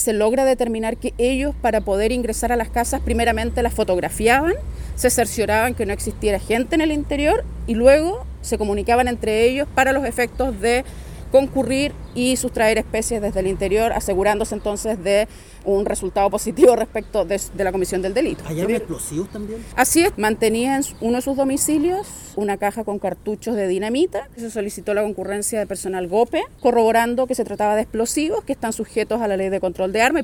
se logra determinar que ellos, para poder ingresar a las casas, primeramente las fotografiaban, se cercioraban que no existiera gente en el interior y luego se comunicaban entre ellos para los efectos de concurrir y sustraer especies desde el interior, asegurándose entonces de un resultado positivo respecto de la comisión del delito. ¿Hallaron explosivos también? Así es, mantenía en uno de sus domicilios una caja con cartuchos de dinamita. Se solicitó la concurrencia de personal GOPE, corroborando que se trataba de explosivos que están sujetos a la ley de control de armas.